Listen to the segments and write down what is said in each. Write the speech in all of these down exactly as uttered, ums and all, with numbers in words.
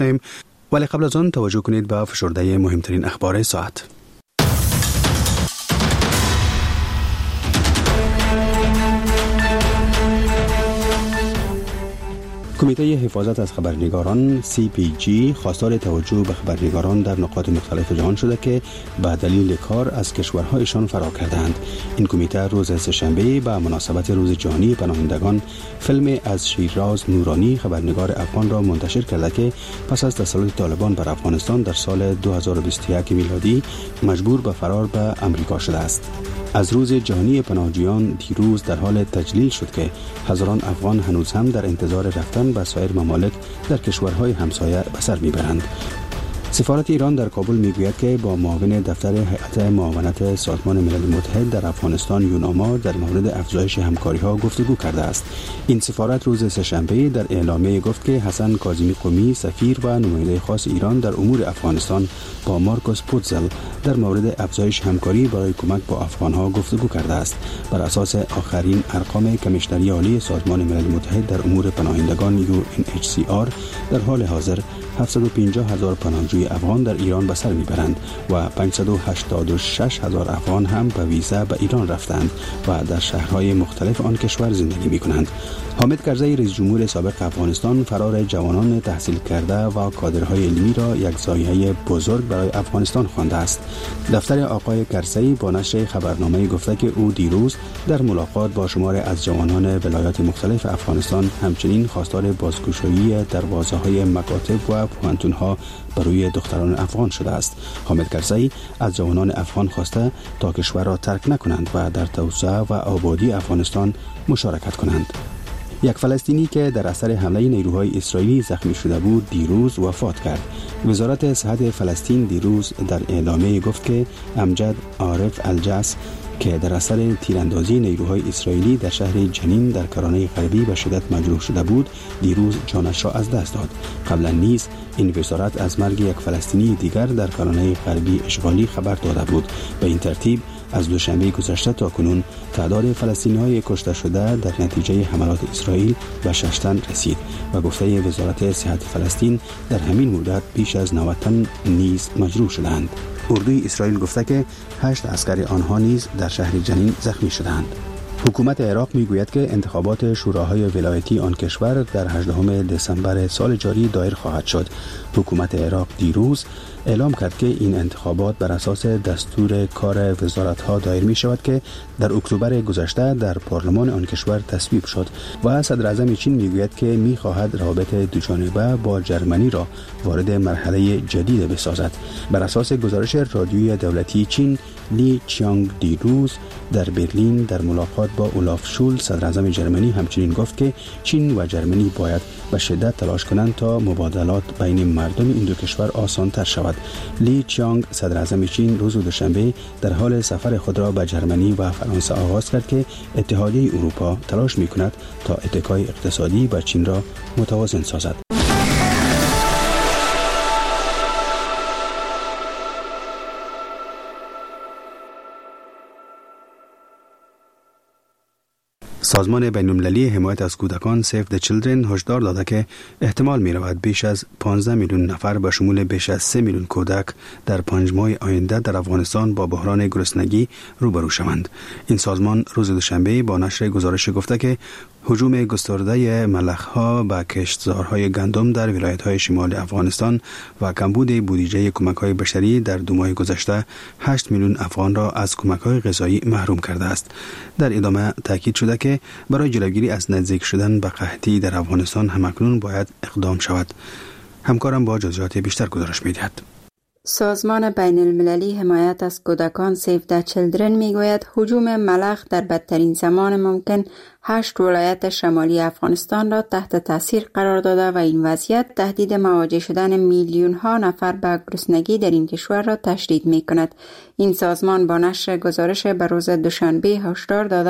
ولی قبل از آن توجه کنید به فشرده مهمترین اخبار ساعت. کمیته حفاظت از خبرنگاران سی پی جی خواستار توجه به خبرنگاران در نقاط مختلف جهان شده که به دلیل کار از کشورهایشان فرار کردند. این کمیته روز سه‌شنبه به مناسبت روز جهانی پناهندگان فیلم از شیراز نورانی خبرنگار افغان را منتشر کرده که پس از تسلط طالبان بر افغانستان در سال دو هزار و بیست و یک میلادی مجبور به فرار به امریکا شده است. از روز جهانی پناهجویان دیروز در حال تجلیل شد که هزاران افغان هنوز هم در انتظار رفتن به سایر ممالک در کشورهای همسایه به سر میبرند. سفارت ایران در کابل میگوید که با معاون دفتر هیئت معاونت سازمان ملل متحد در افغانستان یوناما در مورد افزایش همکاری‌ها گفتگو کرده است. این سفارت روز سه‌شنبه در اعلامیه گفت که حسن کاظمی قمی سفیر و نماینده خاص ایران در امور افغانستان با مارکوس پوتزل در مورد افزایش همکاری برای کمک با افغان‌ها گفتگو کرده است. بر اساس آخرین ارقام کمیشنری عالی سازمان ملل متحد در امور پناهندگان یو ان اچ سی آر در حال حاضر هفتصد و پنجاه هزار پناهجوی افغان در ایران به سر میبرند و پانصد و هشتاد و شش هزار افغان هم به ویزا به ایران رفتند و در شهرهای مختلف آن کشور زندگی میکنند. حامد کرزی رئیس جمهور سابق افغانستان فرار جوانان تحصیل کرده و کادرهای علمی را یک ضایعه بزرگ برای افغانستان خوانده است. دفتر آقای کرزی با نشر خبرنامه گفته که او دیروز در ملاقات با شماری از جوانان ولایات مختلف افغانستان همچنین خواستار بازگشایی دروازه‌های مکاتب و پوهنتون‌ها برای دختران افغان شده است. حامد کرزی از جوانان افغان خواسته تا کشور را ترک نکنند و در توسعه و آبادی افغانستان مشارکت کنند. یک فلسطینی که در اثر حمله نیروهای اسرائیلی زخمی شده بود دیروز وفات کرد. وزارت صحت فلسطین دیروز در اعلامیه گفت که امجد عارف الجس که در اثر تیراندازی نیروهای اسرائیلی در شهر جنین در کرانه غربی به شدت مجروح شده بود دیروز جانش را از دست داد. قبلا نیز این وزارت از مرگ یک فلسطینی دیگر در کرانه غربی اشغالی خبر داده بود. به این ترتیب از دوشنبه گذشته تا کنون تعداد فلسطینی‌های کشته شده در نتیجه حملات اسرائیل به شش تن رسید و گفته وزارت صحت فلسطین در همین مدت بیش از نود تن نیز مجروح شدند. اردوی اسرائیل گفته که هشت عسکر آنها نیز در شهر جنین زخمی شدند. حکومت عراق میگوید که انتخابات شوراهای ولایتی آن کشور در هجدهم دسامبر سال جاری دایر خواهد شد. حکومت عراق دیروز اعلام کرد که این انتخابات بر اساس دستور کار وزارت‌ها دایر می شود که در اکتبر گذشته در پارلمان آن کشور تصویب شد و صدر اعظم چین میگوید که می خواهد روابط دوجانبه با جرمنی را وارد مرحله جدید بسازد. بر اساس گزارش رادیویی دولتی چین، لی چیانگ دیروز در برلین در ملاقات با اولاف شول صدر اعظم جرمنی همچنین گفت که چین و جرمنی باید به شدت تلاش کنند تا مبادلات بین مردم این دو کشور آسان‌تر شود. لی چیانگ صدر اعظم چین روز دوشنبه در حال سفر خود را به جرمنی و فرانسه آغاز کرد که اتحادیه اروپا تلاش می‌کند تا اتکای اقتصادی با چین را متوازن سازد. سازمان بین‌المللی حمایت از کودکان سیو د چیلدرن هشدار داده که احتمال می رود بیش از پانزده میلیون نفر به شمول بیش از سه میلیون کودک در پنج ماه آینده در افغانستان با بحران گرسنگی روبرو شوند. این سازمان روز دوشنبه با نشر گزارش گفته که هجوم گسترده ملخ‌ها به کشتزارهای گندم در ولایت‌های شمال افغانستان و کمبود بودجه کمک‌های بشری در دو ماه گذشته هشت میلیون افغان را از کمک‌های غذایی محروم کرده است. در ادامه تاکید شده که برای جلوگیری از نزدیک شدن به قحطی در افغانستان همکنون باید اقدام شود. همکارم با جزئیات بیشتر گزارش می‌دهد. سازمان بین المللی حمایت از کودکان سیو د چیلدرن میگوید هجوم ملخ در بدترین زمان ممکن هشت ولایت شمالی افغانستان را تحت تاثیر قرار داده و این وضعیت تهدید مواجه شدن میلیون ها نفر به گرسنگی در این کشور را تشدید می کند. این سازمان با نشر گزارش به روز دوشنبه هشدار داده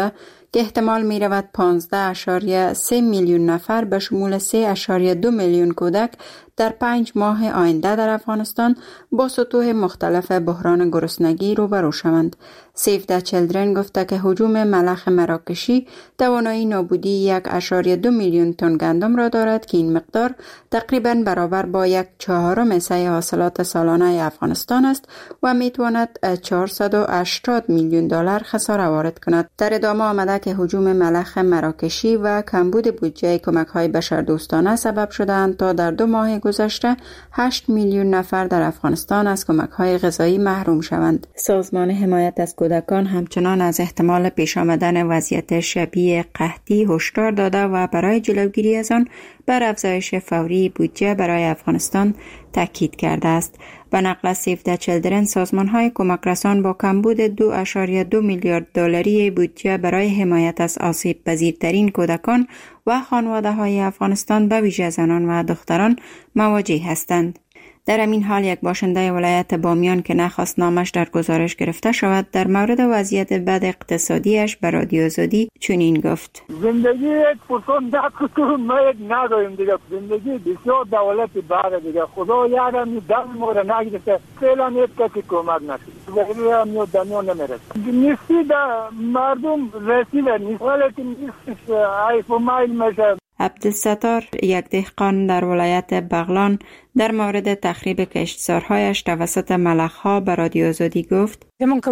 که احتمال می رود پانزده اشاریه سه میلیون نفر به شمول سه اشاریه دو میلیون کودک در پنج ماه آینده در افغانستان با سطوح مختلف بحران گرسنگی روبرو شوند. سیو د چیلدرن گفته که هجوم ملخ مراکشی توانایی نابودی یک اشاریه دو میلیون تن گندم را دارد که این مقدار تقریبا برابر با یک چهارم حصه حاصلات سالانه افغانستان است و می تواند چهارصد و هشتاد میلیون دلار خساره وارد کند. در ادامه آمده که هجوم ملخ مراکشی و کمبود بودجه کمک‌های بشردوستانه سبب شدند تا در دو ماه گذشته هشت میلیون نفر در افغانستان از کمک‌های غذایی محروم شوند. سازمان حمایت از کودکان همچنان از احتمال پیش آمدن وضعیت شبیه قحطی هشدار داده و برای جلوگیری از آن بر افزایش فوری بودجه برای افغانستان تاکید کرده است. به نقل سیو د چیلدرن، سازمان‌های کمکرسان با کمبود دو اشاریه دو میلیارد دلاری بودجه برای حمایت از آسیب پذیرترین کودکان و خانواده‌های افغانستان به ویژه زنان و دختران مواجه هستند. در همین حال یک باشنده ولایت بامیان که نخواست نامش در گزارش گرفته شود در مورد وضعیت بد اقتصادیش به رادیو آزادی چنین گفت: زندگی یک پرسان در کتون ما یک نداریم دیگه. زندگی بسیار دولت باره دیگه. خدا یارم در مورد نگرفته فعلا یک کسی کمک نشد. زهری هم یا دنیا نمیرسه. نیستی در مردم رسیده نیست ولی که نیستش عیف و مایل میشه. عبدالستار، یک دهقان در ولایت بغلان، در مورد تخریب کشتزارهایش توسط ملخ‌ها به رادیو آزادی گفت: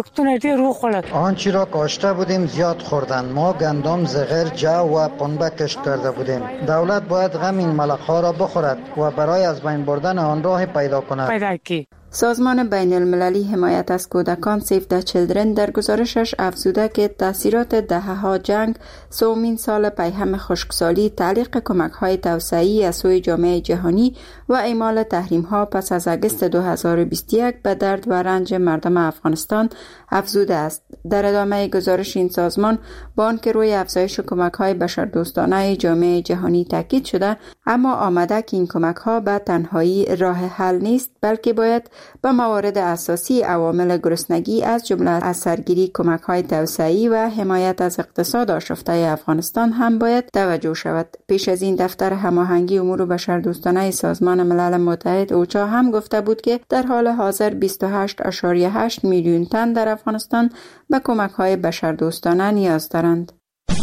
آنچه را کاشته بودیم زیاد خوردن. ما گندم، زغر، جو و پنبه کشت کرده بودیم. دولت باید غم این ملخ‌ها را بخورد و برای از بین بردن آن راه پیدا کند. سازمان بین المللی حمایت از کودکان سیو د چیلدرن در گزارشش افزوده که تاثیرات دهه‌ها جنگ، سومین سال پیهم خشکسالی، تعلیق کمک‌های توسعه‌ای از سوی جامعه جهانی و اعمال تحریم‌ها پس از آگوست دو هزار و بیست و یک به درد و رنج مردم افغانستان افزوده است. در ادامه گزارش این سازمان با آنکه روی افزایش کمک‌های بشردوستانه جامعه جهانی تاکید شده، اما آمده که این کمک‌ها به تنهایی راه حل نیست، بلکه باید به موارد اساسی عوامل گرسنگی از جمله از سرگیری کمک‌های توسعه‌ای و حمایت از اقتصاد آشفته افغانستان هم باید توجه شود. پیش از این دفتر هماهنگی امور بشردوستانه سازمان ملل متحد اوچا هم گفته بود که در حال حاضر بیست و هشت و هشت میلیون تن در افغانستان به کمک‌های بشردوستانه نیاز دارند.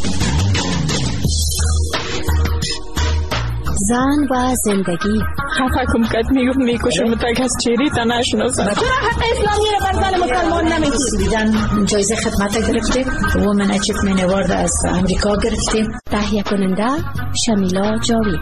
زن و زندگی خفه کم کد میگفت میکشم تک از چیری تا نشناسم. چرا حق اسلامی رو بر زن مسلمان نمیگیرید؟ جایزه خدمت گرفتیم، وومن اچیومنت اوارد از امریکا گرفتیم. تهیه کننده شمیلا جاوید.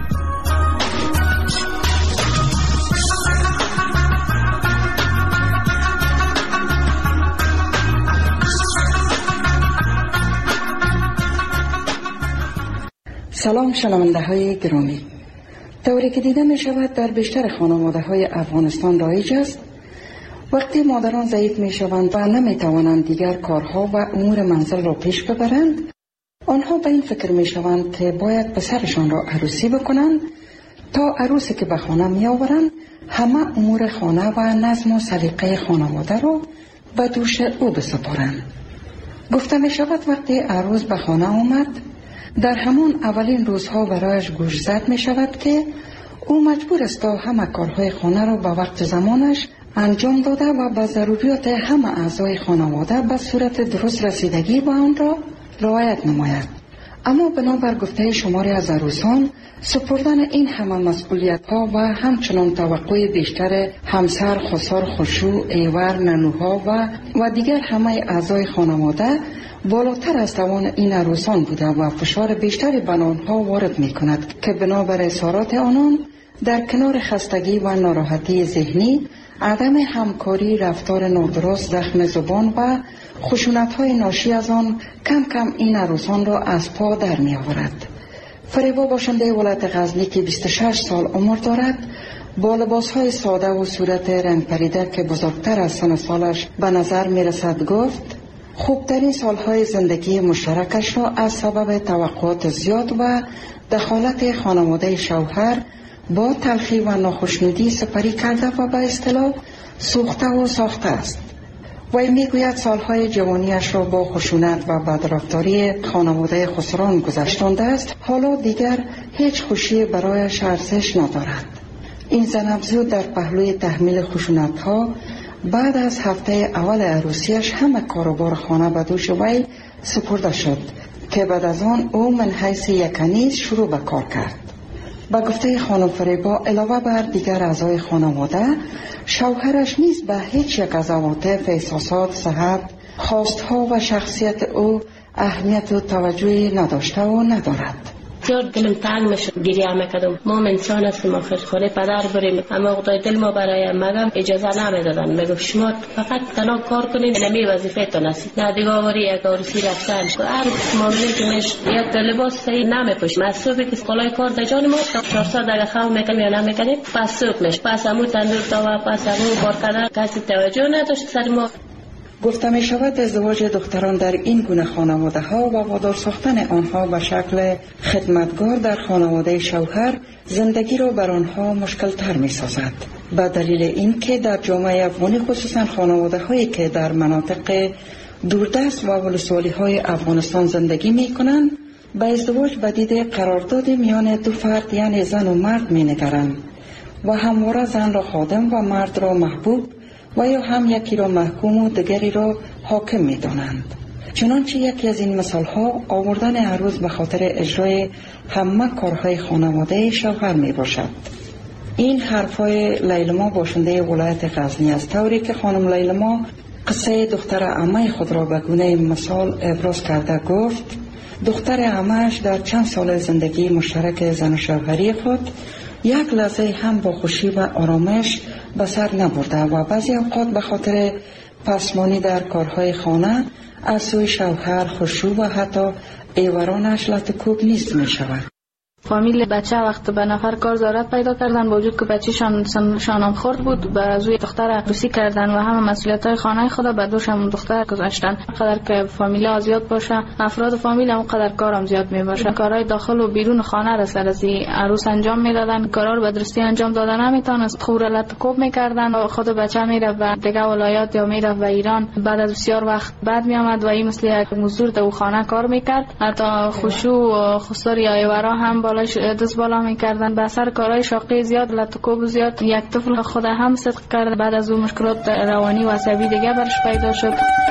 سلام شنونده های گرامی. طوری که دیده می شود در بیشتر خانواده های افغانستان رایج است وقتی مادران ضعیف می شوند و نمی توانند دیگر کارها و امور منزل را پیش ببرند، آنها به این فکر می شوند که باید پسرشان را عروسی بکنند تا عروسی که به خانه می آورند همه امور خانه و نظم و سلیقه خانواده را به دوش او بسپارند. گفته می شود وقتی عروس به خانه آمد در همان اولین روزها برایش گوش زد می شود که او مجبور است تا همه کارهای خانه را به وقت زمانش انجام داده و به ضروریات همه اعضای خانواده به صورت درست رسیدگی به آن را رعایت نماید. اما بنابر گفته شماری از عروسان سپردن این همه مسئولیت ها و همچنان توقع بیشتر همسر، خسر، خشوع، ایور، ننوها و و دیگر همه اعضای خانواده بالاتر از توان این عروسان بوده و فشار بیشتری بر آنها وارد می کند که بنابر اظهارات آنان در کنار خستگی و ناراحتی ذهنی، عدم همکاری، رفتار نادرست، زخم زبان و خشونت‌های ناشی از آن کم کم این عروسان را از پا در می آورد. فریبا باشنده ولایت غزنی که بیست و شش سال عمر دارد با لباس‌های ساده و صورت رنگ پریده که بزرگتر از سن سالش به نظر می رسد گفت خوبترین سالهای زندگی مشترکش را از سبب توقعات زیاد و دخالت خانواده شوهر با تلخی و ناخشنودی سپری کرده و به اصطلاح سوخته و ساخته است. وی میگوید سالهای جوانیش را با خشونت و بدرفتاری خانواده خسران گذشتانده است. حالا دیگر هیچ خوشی برایش ارزش ندارد. این زن افزود در پهلوی تحمیل خشونت ها بعد از هفته اول عروسیش همه کاروبار خانه به دوش وی سپرده شد که بعد از آن او من حیث یک کنیز شروع به کار کرد. با گفته خانم فریبا علاوه بر دیگر اعضای خانواده، شوهرش نیز به هیچ یک از عواطف، احساسات، صحت، خواستها و شخصیت او اهمیت و توجهی نداشته و ندارد. زیاد دلم تنگ میشد، گریه میکردم. ما انسان هستیم، آخر خانه پدر بریم، اما خدای دل ما برای مگم اجازه نمیدادن. میگفت شما فقط تنها کار کنید، نمی وظیفتون است. نه دیگه آوری یک عروسی رفتن هر معامله که میش یک لباس صحیح نمیپوشیم. از صبح که کلاه کار در جان ما چهارصد دقیقه خواب میکنیم یا نمیکنیم، پس صبح میش پس امو تندور تا پس امو کار کردن کسی توجه نداشت سر ما. گفته می شود ازدواج دختران در این گونه خانواده ها و وادار ساختن آنها به شکل خدمتگار در خانواده شوهر زندگی را بر آنها مشکل تر می سازد. به دلیل این که در جامعه افغانی خصوصا خانواده هایی که در مناطق دوردست و ولسوالی های افغانستان زندگی می کنند به ازدواج به دید قرارداد میان دو فرد یعنی زن و مرد می نگرند و همواره زن را خادم و مرد را محبوب و یا هم یکی را محکوم و دیگری را حاکم می دانند. چنانچه یکی از این مثال ها آوردن عروس به خاطر اجرای همه کارهای خانواده شوهر می باشد. این حرفای لیلما باشنده ولایت غزنی است، طوری که خانم لیلما قصه دختر عمه خود را به گونه مثال ابراز کرده گفت دختر عمه‌اش در چند سال زندگی مشترک زن و شوهری خود یک لحظه هم با خوشی و آرامش به سر نبرده و بعضی اوقات به خاطر پسمانی در کارهای خانه از سوی شوهر خشوع و حتی ایورانش لطکوب نیست می شود. فامیل بچه وقت به نفر کار زارت پیدا کردن با وجود که بچه شان شانم خورد بود بر روی دختر عروسی کردن و همه مسئولیت های خانه خود به دوش هم دختر گذاشتن. قدر که فامیل ها زیاد باشه افراد فامیل هم قدر کارم زیاد می باشه. کارهای داخل و بیرون خانه را سر از عروس انجام میدادن، کارا رو به درستی انجام دادن نمیتونست، خور لطکوب میکردن و خود بچه میره و دیگه ولایات یا میره و ایران بعد از بسیار وقت بعد می آمد و این مثل یک مزدور در خانه کار میکرد. حتی خشوع و خسار یا ایورا هم دست بالا میکردن. به اثر کارهای شاقی زیاد لطکوب زیاد یک طفل خود هم صدق کرد. بعد از اون مشکلات روانی و عصبی دیگه برش پیدا شد.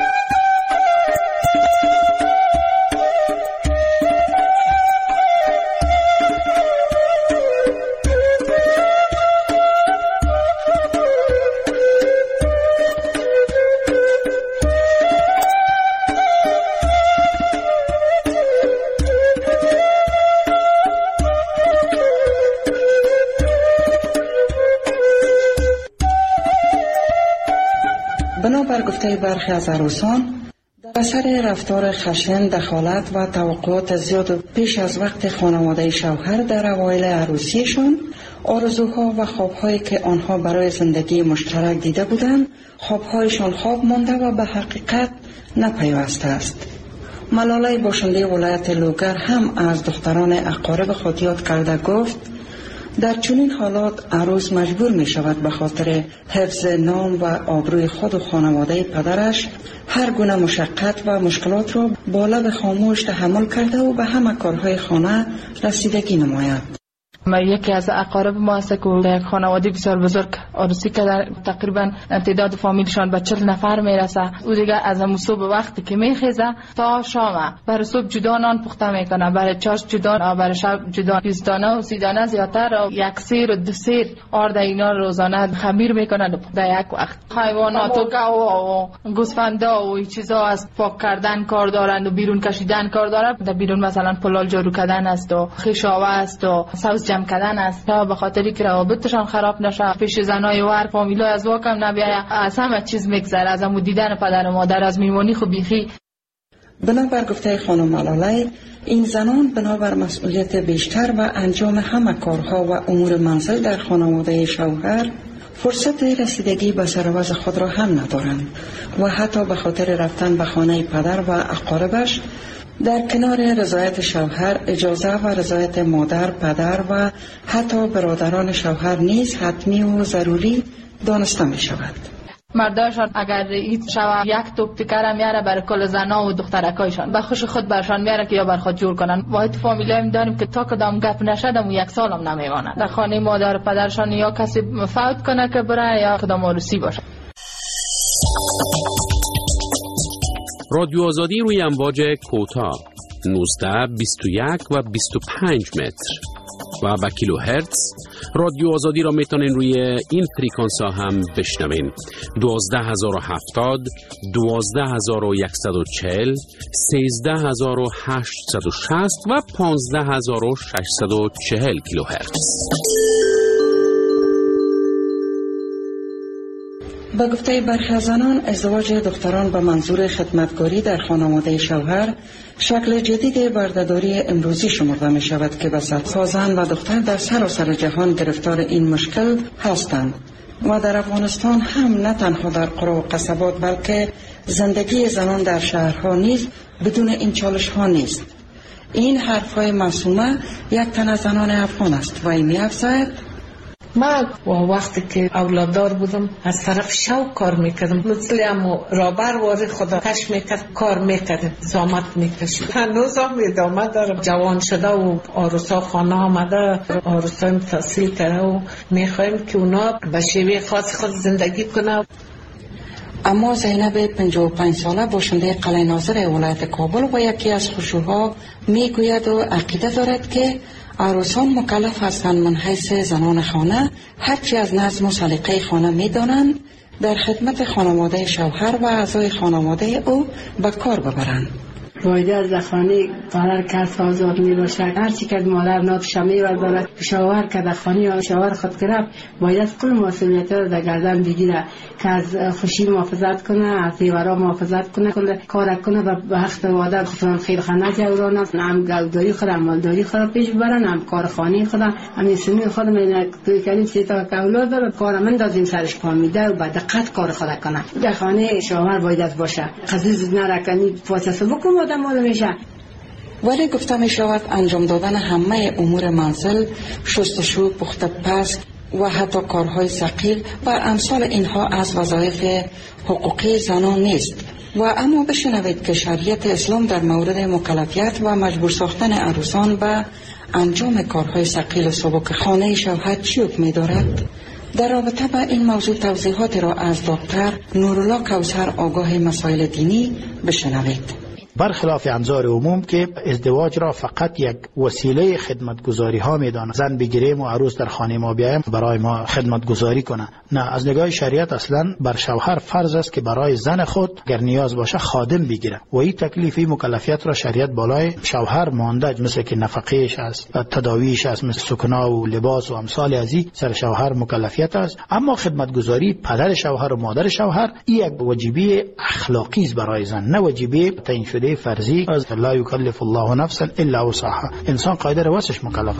بنابر گفته برخی از عروسان در اثر رفتار خشن، دخالت و توقعات زیاد پیش از وقت خانواده شوهر در اوایل عروسیشان آرزوها و خوابهایی که آنها برای زندگی مشترک دیده بودند خوابهایشان خواب مانده و به حقیقت نپیوسته است. ملاله باشنده ولایت لوگر هم از دختران اقارب خود یاد کرده گفت در چنین حالات عروس مجبور می شود به خاطر حفظ نام و آبروی خود و خانواده پدرش هر گونه مشقت و مشکلات را با لب خاموش تحمل کرده و به همه کارهای خانه رسیدگی نماید. ما یکی از اقارب ما است که یک خانواده بسیار بزرگ عروسی که تقریبا تعداد فامیلشان به چهل نفر میرسه. او دیگه از همون صبح وقتی که میخیزه تا شام برای صبح جدا نان پخته میکنه، برای چاش جدا، برای شب جدا، بیست دانه و سی دانه زیادتر یک سیر و دو سیر آرد اینا روزانه خمیر میکنن در یک وقت. حیوانات و گاو و گوسفندا و این چیزا از پاک کردن کار دارند و بیرون کشیدن کار دارند. در بیرون مثلا پلال جارو کردن است و خیشاوه است و سبز جمع کردن است تا به خاطری که روابطشان خراب نشه، پیش زنای و هر فامیلای از واکم نبیاید، از همه چیز میگذره، از همون دیدن پدر و مادر، از میمونی خو بیخی. بنابر گفته خانم ملاله این زنان بنابر مسئولیت بیشتر و انجام همه کارها و امور منزل در خانواده شوهر فرصت رسیدگی به سرآوز خود را هم ندارند و حتی به خاطر رفتن به خانه پدر و اقاربش در کنار رضایت شوهر اجازه و رضایت مادر، پدر و حتی برادران شوهر نیز حتمی و ضروری دانسته می شود. مرداشان اگر این شوا یک توپ تکر میاره برای کل زنا و دخترکایشان به خوش خود برشان میاره که یا بر خود جور کنن. واحد فامیلی داریم که تا کدام گپ نشدم و یک سالم نمیمانه در خانه مادر پدرشان یا کسی فوت کنه که بره یا کدام عروسی باشه. رادیو آزادی روی امواج کوتاه نوزده بیست و یک و بیست و پنج متر و با کیلو هرتز. رادیو آزادی را میتونین روی این فریکانس ها هم بشنوین: دوازده هزار و هفتاد، دوازده هزار و صد و چهل، سیزده هزار و هشتصد و شصت و پانزده هزار و ششصد و چهل کیلو هرتز. با گفته برخی زنان، ازدواج دختران به منظور خدمتگاری در خانواده شوهر شکل جدید بردهداری امروزی شمرده می شود که به صدها زن و دختر در سراسر جهان گرفتار این مشکل هستند و در افغانستان هم نه تنها در قرى و قصبات بلکه زندگی زنان در شهرها نیز بدون این چالش ها نیست. این حرفهای معصومه یک تن از زنان افغان است و این می افزاید: من وقتی که اولاددار بودم از طرف شوق کار میکردم، مثل امو رابر واری خدا کش میکرد، کار میکرد، زامت میکشید. هنوز هم ادامه دارم. جوان شده و آروسا خانه آمده، آروسا هم تحصیل کرده و میخوایم که اونا به شیوه خاص خود زندگی کنه. اما زینب پنجاه و پنج ساله باشنده قلعه ناظر ولایت کابل و یکی از خشوها میگوید و عقیده دارد که عروسان مکلف هستند من حیث زنان خانه هرچی از نظم و سلیقه خانه میدانند در خدمت خانواده شوهر و اعضای خانواده او به کار ببرند. باید از خانه پدر کس آزاد می باشد. هر چی که مادر ناتش می بردارد شوهر که در خانه شوهر خود کرد باید کل مسئولیت را در گردن بگیره که از خوشی محافظت کنه، از دیوارا محافظت کنه، کل کار کنه و به حق وعده خودم خیر خانه جورانه، هم گوداری خود هم مالداری خود پیش برن، هم کار خانه خود هم سنی خود من توی کردیم سه تا اولاد داره کار من دادیم سرش کار میده و با دقت کار خود کنه. در خانه شوهر باید باشه. قضیه نرکنی فاصله بکنه ولی گفته می شود انجام دادن همه امور منزل، شستشو، پخت پز و حتی کارهای ثقیل و امثال اینها از وظایف حقوقی زنان نیست. و اما بشنوید که شریعت اسلام در مورد مکلفیت و مجبور ساختن عروسان به انجام کارهای ثقیل و سبک خانه شوهر چی حکم می دارد؟ در رابطه با این موضوع توضیحات را از دکتر نورالله کوثر آگاه مسائل دینی بشنوید. برخلاف انظار عموم که ازدواج را فقط یک وسیله خدمتگزاری ها میدانه، زن بگیریم و عروس در خانه ما بیایم برای ما خدمتگزاری کنه. نه، از نگاه شریعت اصلا بر شوهر فرض است که برای زن خود اگر نیاز باشه خادم بگیره و این تکلیفی مکلفیت را شریعت بالای شوهر مانده، مثل که نفقهش است، تداویش است، مثل سکنا و لباس و امثال ازی سر شوهر مکلفیت است. اما خدمتگزاری پدر شوهر و مادر شوهر این یک واجبی اخلاقی است برای زن، نه واجبی تعیین شده فرضی. از لا یکلف الله نفسا الا وسعها، انسان قادر واسش مکلف.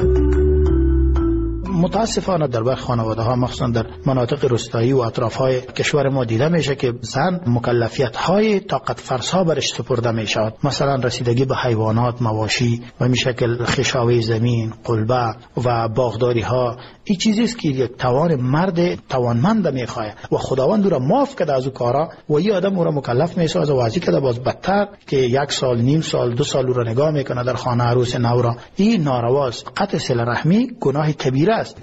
متاسفانه در بعض خانواده ها مخصوصا در مناطق روستایی و اطراف های کشور ما دیده میشه که زن مکلفیت های طاقت فرسا برش سپرده می شود، مثلا رسیدگی به حیوانات، مواشی و می شکل خشاوی زمین، قلبه و باغداری ها. این چیزی است که یک توان مرد توانمند میخواد و خداوند او را معاف کرده از او کارا و این آدم او را مکلف میسازه و واضح کرده باز بدتر که یک سال، نیم سال، دو سال او را نگاه میکنه در خانه عروس نو را. این نارواست. قطع صله رحمی گناه کبیره است.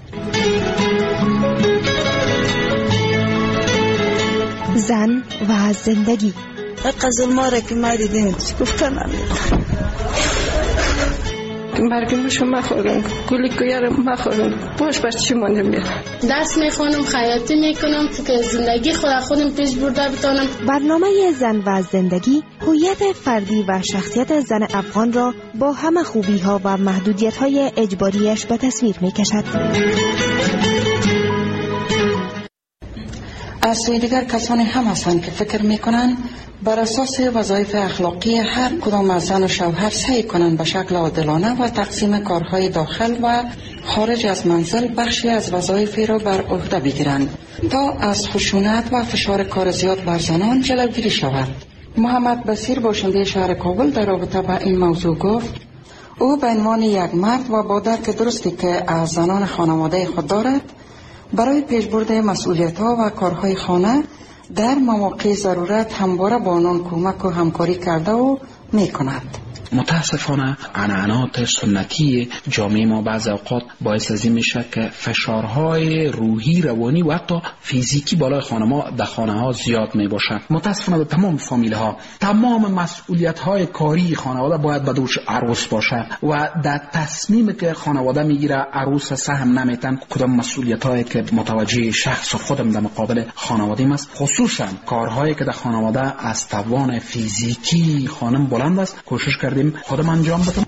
زن و زندگی قزل ماره که ماری دیم گفتن برگمشو مخورم، گلی کویارم مخورم، باش بچه شما نمیرم. دست میخونم، خیاطی میکنم که زندگی خود خودم پیش برده بتانم. برنامه زن و زندگی هویت فردی و شخصیت زن افغان را با همه خوبی ها و محدودیت های اجباریش به تصویر میکشد. از سوی دیگر کسانی هم هستند که فکر میکنند بر اساس وظایف اخلاقی هر کدام از زن و شوهر سعی کنند به شکل عادلانه و تقسیم کارهای داخل و خارج از منزل بخشی از وظایفی را بر عهده بگیرند تا از خشونت و فشار کار زیاد بر زنان جلوگیری شود. محمد بصیر باشنده شهر کابل در رابطه با این موضوع گفت او به عنوان یک مرد و با درک درستی که از زنان خانواده خود دارد برای پیشبرد مسئولیت‌ها و کارهای خانه در مواقع ضرورت همواره با آنان کمک و همکاری کرده و میکند. متاسفانه عنعنات سنتی جامعه ما بعض اوقات باعث از این میشه که فشارهای روحی، روانی و حتی فیزیکی بالای خانم‌ها در خانه ها زیاد می باشه. متاسفانه در تمام فامیل ها تمام مسئولیت های کاری خانواده باید به دوش عروس باشه و در تصمیمی که خانواده میگیره عروس سهم نمیتن کدام مسئولیت هایی که متوجه شخص و خودم در مقابل خانواده است، خصوصا کارهایی که در خانواده از توان فیزیکی خانم بلند است کوشش کردیم خودم انجام بدم.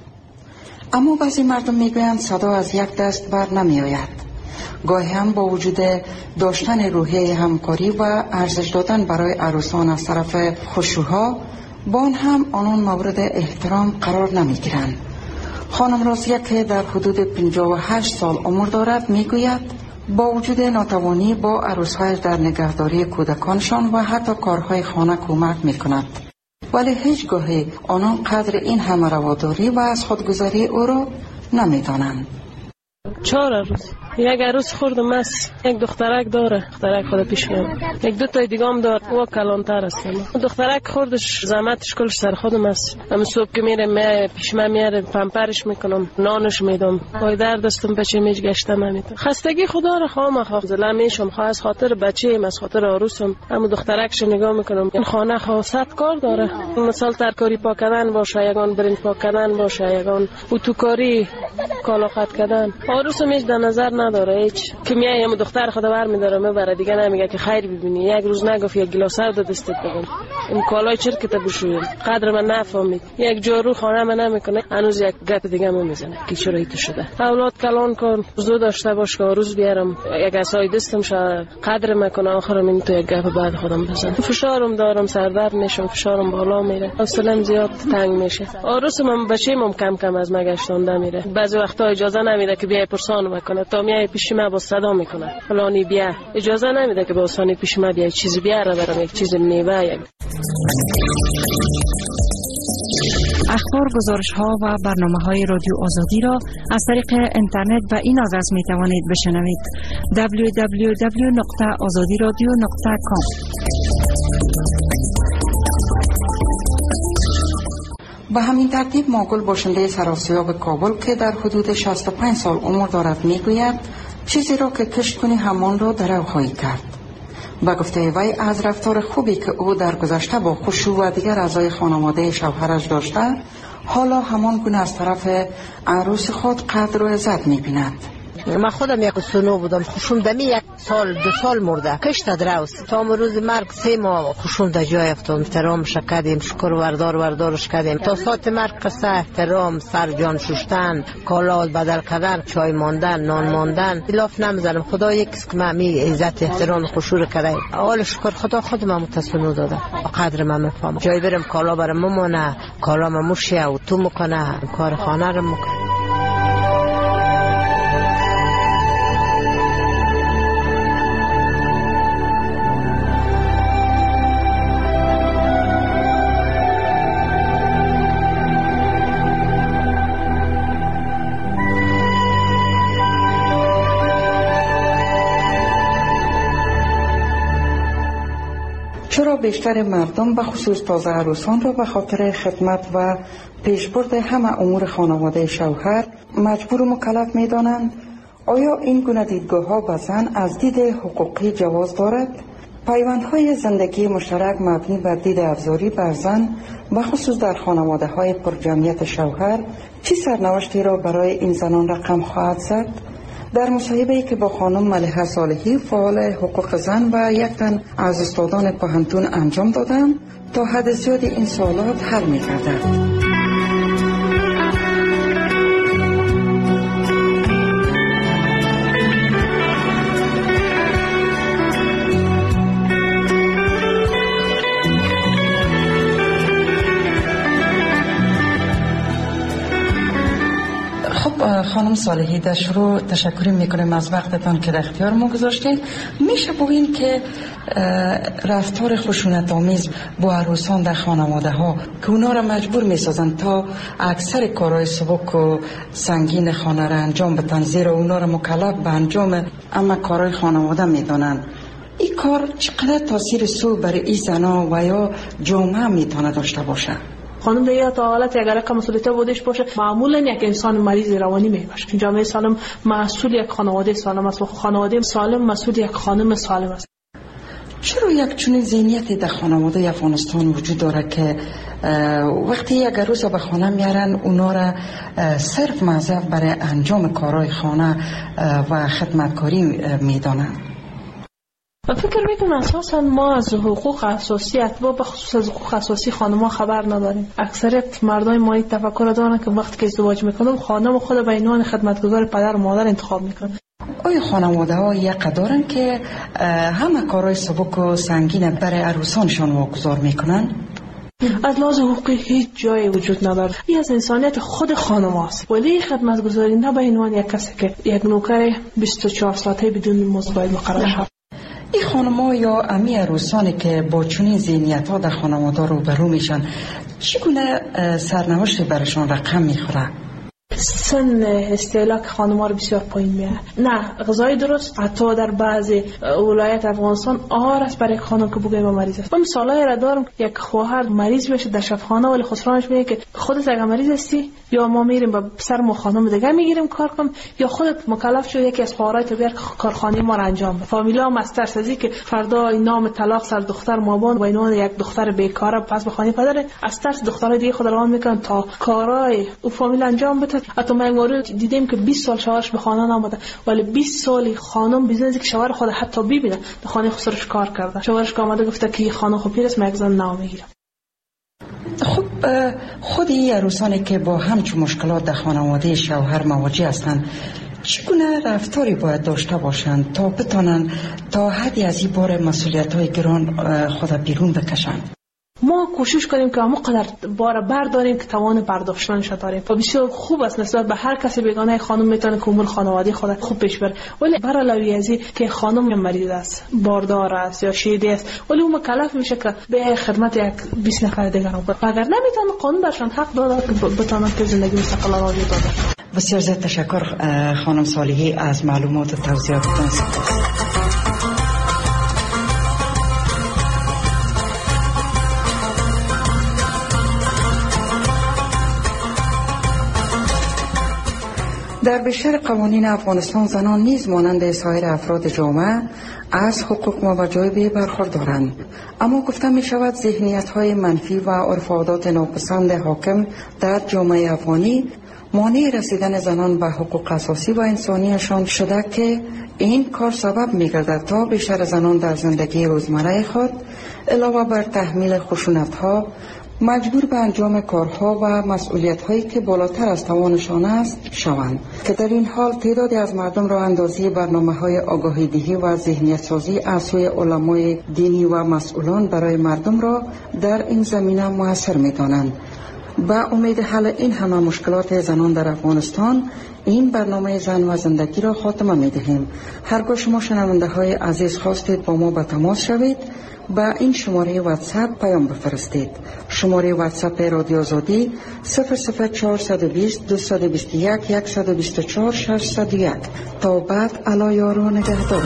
اما بعضی مردم میگویند صدا از یک دست بر نمی آید. گاهی هم با وجود داشتن روحیه همکاری و ارزش دادن برای عروسان از طرف خشوها، با آن هم آنان مورد احترام قرار نمی گیرند. خانم رازیه که در حدود پنجاه و هشت سال عمر دارد میگوید با وجود ناتوانی با عروسهایش در نگهداری کودکانشان و حتی کارهای خانه کمک میکند، ولی هیچ گاهی آنان قدر این همه رواداری و از خودگذاری او را نمیدانند. چهار عروس، یک عروس خوردم است، یک دخترک داره، دخترک خود پیش میاد، یک دو تا دیگه هم داره، او کلانتر است. دخترک خوردش زحمتش کلش سر خودم است. اما صبح که میره می پیش من میاره، پمپرش میکنم، نانش میدم، پای در دستم بچه میج گشته نمیتونم. خستگی خدا را خواهم خواهم زله میشم، خواه از خاطر بچه‌ام، از خاطر عروسم. اما دخترکش نگاه میکنم، این خانه خاصت کار داره. مثلا ترکاری پاک کردن باشه، یگان برنج پاک کردن باشه، یگان اتوکاری، کالا قط کردن. عروسم هیچ در نظر نداره، هیچ که میای هم دختر خدا بر میداره میبره، دیگه نمیگه که خیر ببینی. یک روز نگفت یک گلاس آب دستت بگم، این کالای چرکت بشویم، قدر من نفهمید. یک جارو خانه من نمیکنه، هنوز یک گپ دیگه من میزنه که چرا ایت شده. اولاد کلان کن، زود داشته باش که روز بیارم یک عصای دستم شه قدر میکنه، آخرم این تو یک گپ بعد خودم بزنم. فشارم دارم، سردرد میشم، فشارم بالا میره، حوصله‌ام زیاد تنگ میشه. عروسم بچه‌م کم کم از مگشتونده میره، بعضی وقتا اجازه نمیده که بیای پرسان بکنه، تا میای پیش ما با صدا میکنه فلانی بیا، اجازه نمیده که با آسانی پیش ما بیای چیزی بیاره برام، یک چیز میوه. یک اخبار، گزارش ها و برنامه های رادیو آزادی را از طریق اینترنت و این آدرس می توانید بشنوید: دبلیو دبلیو دبلیو نقطه آزادی رادیو نقطه کام. به همین ترتیب ماگل باشنده سراسیاب کابل که در حدود شصت و پنج سال عمر دارد میگوید چیزی را که کشت کنی همان را در او خواهی کرد. با گفته وی از رفتار خوبی که او در گذشته با خشوع و دیگر اعضای خانواده شوهرش داشته، حالا همان گونه از طرف عروس خود قدر و عزت می‌بیند. من خودم یک سنو بودم، خوشم دمی یک سال دو سال مرده، کشت دراوست تا روز مرگ سه ماه خوشم در جای افتاد، احترامش کردیم، شکر وردار وردارش کردیم تا ساعت مرگ قصه احترام، سر جان شستن، کالا بدل کردن، چای ماندن، نان ماندن، الاف نمیزنم. خدا یکیست که من می عزت احترام خوشور کرده، اول شکر خدا خود من متسنو داده، قدر من میفهمم. جای برم کالا برم ممونه، کالا من موشه و تو میکنه، کار خانه رو میکنه. چرا بیشتر مردم به خصوص تازه عروسان را به خاطر خدمت و پیشبرد همه امور خانواده شوهر مجبور و مکلف می دانند؟ آیا این گونه دیدگاه ها به زن از دید حقوقی جواز دارد؟ پیوندهای زندگی مشترک مبنی بر دید افزاری بر زن به خصوص در خانواده های پر جمعیت شوهر چه سرنوشتی را برای این زنان رقم خواهد زد؟ در مصاحبه‌ای که با خانم ملیحه صالحی فعال حقوق زن و یک تن از استادان پوهنتون انجام دادم تا حد زیادی این سوالات حل می‌گردد. خانم صالحی، در شروع تشکر میکنیم از وقتتان که در اختیار ما گذاشتید. میشه بگین که رفتار خشونت آمیز با عروسان در خانواده ها که اونا را مجبور میسازن تا اکثر کارهای سبک و سنگین خانه را انجام بدن، زیرا اونا را مکلف به انجام اما کارهای خانواده میدونن، این کار چقدر تاثیر سو بر این زنا و یا جامعه میتونه داشته باشه؟ خانم دیگه تا حالت اگر که مسئولیت بودش باشه معمولا یک انسان مریض روانی میباشه. جامعه سالم مسئول یک خانواده سالم است و خانواده سالم مسئول یک خانم سالم است. چرا یک چنین ذهنیتی در خانواده افغانستان وجود داره که وقتی یک عروس به خانه میارن اونا را صرف موظف برای انجام کارهای خانه و خدمتکاری میدانن؟ فکر میکنم اساسا ما از حقوق اساسی اتباع به خصوص از حقوق اساسی خانم‌ها خبر نداریم. اکثریت مردای ما این تفکر دارن که وقتی که ازدواج میکنم خانم خود به عنوان خدمتگزار پدر و مادر انتخاب میکنه. آیا خانواده ها یک دارن که همه کارهای سبک و سنگین برای عروسانشان واگذار میکنن؟ از لحاظ حقوقی هیچ جایی وجود نداره. این از انسانیت خود خانم است. ولی خدمتگزاری نه به عنوان یک کسی که یک نوکر بیست و چهار ساعته بدون مزد باید مقرر شود. این خانم‌ها یا امی عروسانی که با چنین ذهنیت‌ها در خانواده روبرو میشن چگونه سرنوشت برشان رقم میخوره؟ سن استهلاک خانم‌ها رو بسیار پایین میاره. نه غذای درست حتی در بعضی ولایت افغانستان آهار است برای خانم که بگویم مریض است. من مثالایی را دارم یک خواهر مریض بشه در شفاخانه ولی خسرانش میگه که خودت اگه مریض هستی یا ما میریم با سر ما خانم دیگه میگیریم کار کنم یا خودت مکلف شو یکی از خواهرای تو بیار کارخانه ما را انجام بده. فامیلا مستر سازی که فردا نام طلاق سر دختر مابان و اینو یک دختر بیکاره پس به خانه پدر از ترس دخترای دیگه خود روان میکنن تا کارای او فامیل انجام بده. حتی من مورد دیدیم که بیست سال شوهرش به خانه نامده ولی بیست سالی خانم بیزنسی که شوهر خود حتی ببینه در خانه خسرش کار کرده. شوهرش آمده گفته که خانم خوب پیرست من یک زن نام میگیرم. خب خود این عروسانی که با همچون مشکلات در خانواده شوهر مواجه هستند چگونه رفتاری باید داشته باشند تا بتانند تا حدی از این بار مسئولیت‌های گران خود بیرون بکشند؟ ما کوشش کنیم که همون قدر بار برداریم که توان برداشتنش داریم و بسیار خوب است نسبت به هر کسی بیگانه خانم میتونه که امور خانوادگی خود خوب پیش بره. ولی بر علاوه از این که خانم مریض است باردار است یا شیده است ولی اون مکلف میشه که به خدمت یک بیست نفر دیگر بره اگر نمیتونه قانون برشان حق داده که بتونن که زندگی مستقل را داشته باشند. بسیار زیاد تشکر خانم صالحی از معلومات و توضیحاتتان. در بیشتر قوانین افغانستان زنان نیز مانند سایر افراد جامعه از حقوق و وجایب برخوردارند، اما گفته می شود ذهنیت های منفی و عرف و عادات ناپسند حاکم در جامعه افغانی مانع رسیدن زنان به حقوق اساسی و انسانیشان شده که این کار سبب می گردد تا بیشتر زنان در زندگی روزمره خود علاوه بر تحمیل خشونت ها مجبور به انجام کارها و مسئولیت هایی که بالاتر از توانشان است شوند که در این حال تعدادی از مردم را اندازی برنامه های آگاهی دهی و ذهنیت سازی از سوی علمای دینی و مسئولان برای مردم را در این زمینه موثر می دانند. با امید حل این همه مشکلات زنان در افغانستان این برنامه زن و زندگی را خاتمه می دهیم. هرگاه شما شنونده های عزیز خواستید با ما به تماس شوید با این شماره واتساپ پیام بفرستید. شماره واتساپ رادیو آزادی صفر صفر چهارصد و بیست دویست و بیست و یک صد و بیست و چهار ششصد و یک. تا بعد الا یار و نگهدار.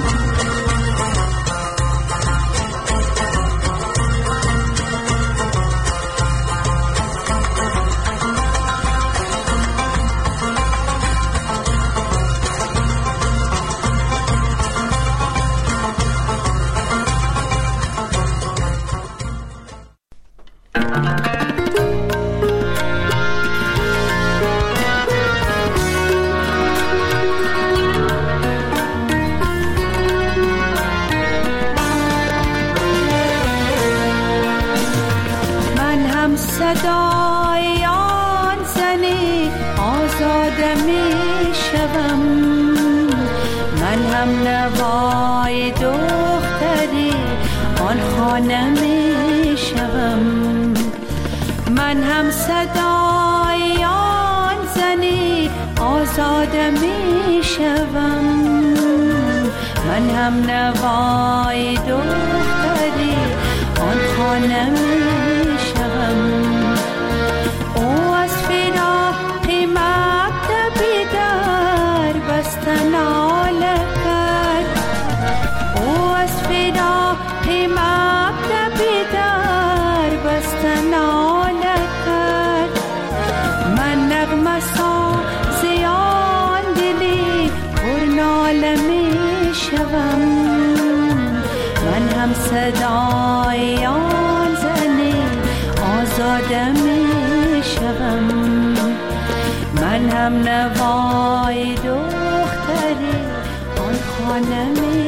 او از فدا هم صدای آن زنه آزاده می شوم، من هم نوای دختری آن خانه می